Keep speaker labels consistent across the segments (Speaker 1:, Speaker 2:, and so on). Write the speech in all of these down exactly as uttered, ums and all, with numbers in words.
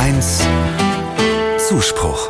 Speaker 1: eins Zuspruch.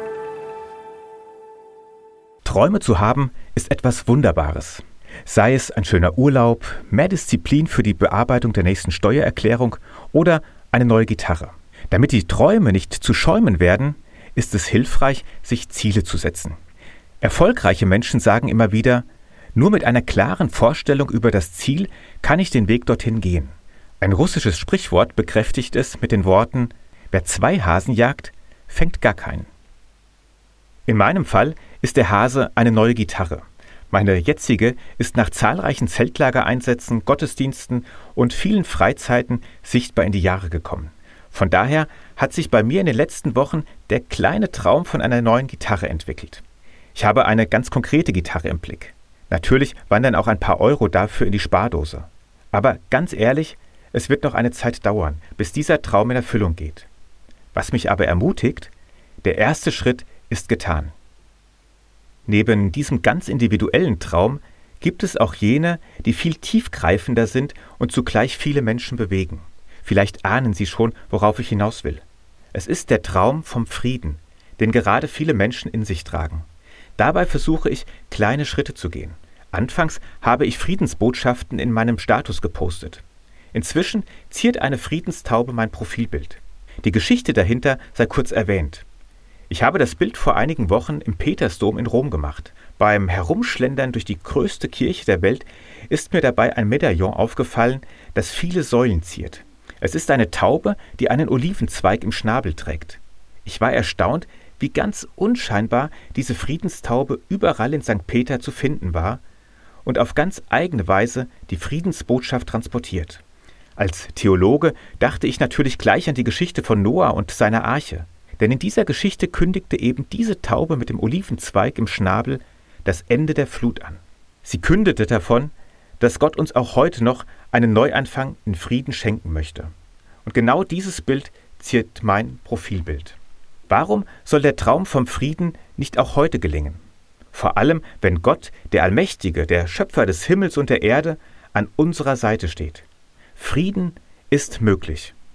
Speaker 2: Träume zu haben ist etwas Wunderbares. Sei es ein schöner Urlaub, mehr Disziplin für die Bearbeitung der nächsten Steuererklärung oder eine neue Gitarre. Damit die Träume nicht zu Schäumen werden, ist es hilfreich, sich Ziele zu setzen. Erfolgreiche Menschen sagen immer wieder, nur mit einer klaren Vorstellung über das Ziel kann ich den Weg dorthin gehen. Ein russisches Sprichwort bekräftigt es mit den Worten, wer zwei Hasen jagt, fängt gar keinen. In meinem Fall ist der Hase eine neue Gitarre. Meine jetzige ist nach zahlreichen Zeltlagereinsätzen, Gottesdiensten und vielen Freizeiten sichtbar in die Jahre gekommen. Von daher hat sich bei mir in den letzten Wochen der kleine Traum von einer neuen Gitarre entwickelt. Ich habe eine ganz konkrete Gitarre im Blick. Natürlich wandern auch ein paar Euro dafür in die Spardose. Aber ganz ehrlich, es wird noch eine Zeit dauern, bis dieser Traum in Erfüllung geht. Was mich aber ermutigt, der erste Schritt ist getan. Neben diesem ganz individuellen Traum gibt es auch jene, die viel tiefgreifender sind und zugleich viele Menschen bewegen. Vielleicht ahnen Sie schon, worauf ich hinaus will. Es ist der Traum vom Frieden, den gerade viele Menschen in sich tragen. Dabei versuche ich, kleine Schritte zu gehen. Anfangs habe ich Friedensbotschaften in meinem Status gepostet. Inzwischen ziert eine Friedenstaube mein Profilbild. Die Geschichte dahinter sei kurz erwähnt. Ich habe das Bild vor einigen Wochen im Petersdom in Rom gemacht. Beim Herumschlendern durch die größte Kirche der Welt ist mir dabei ein Medaillon aufgefallen, das viele Säulen ziert. Es ist eine Taube, die einen Olivenzweig im Schnabel trägt. Ich war erstaunt, wie ganz unscheinbar diese Friedenstaube überall in Sankt Peter zu finden war und auf ganz eigene Weise die Friedensbotschaft transportiert. Als Theologe dachte ich natürlich gleich an die Geschichte von Noah und seiner Arche. Denn in dieser Geschichte kündigte eben diese Taube mit dem Olivenzweig im Schnabel das Ende der Flut an. Sie kündete davon, dass Gott uns auch heute noch einen Neuanfang in Frieden schenken möchte. Und genau dieses Bild ziert mein Profilbild. Warum soll der Traum vom Frieden nicht auch heute gelingen? Vor allem, wenn Gott, der Allmächtige, der Schöpfer des Himmels und der Erde, an unserer Seite steht. Frieden ist möglich.